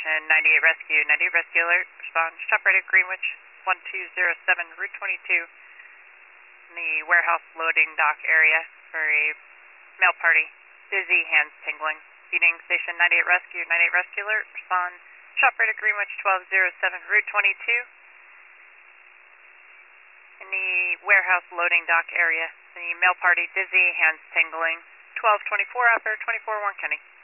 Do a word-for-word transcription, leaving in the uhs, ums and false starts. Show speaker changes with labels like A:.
A: Station ninety-eight Rescue. ninety-eight Rescue alert. Respond. Shop right at Greenwich one two zero seven, Route twenty-two. In the warehouse loading dock area for a mail party. Dizzy, hands tingling. Feeding Station ninety-eight Rescue. ninety-eight Rescue alert. Respond. Shop right at Greenwich twelve oh seven, Route twenty-two. In the warehouse loading dock area. The mail party. Dizzy, hands tingling. twelve twenty-four after twenty-four Warren County.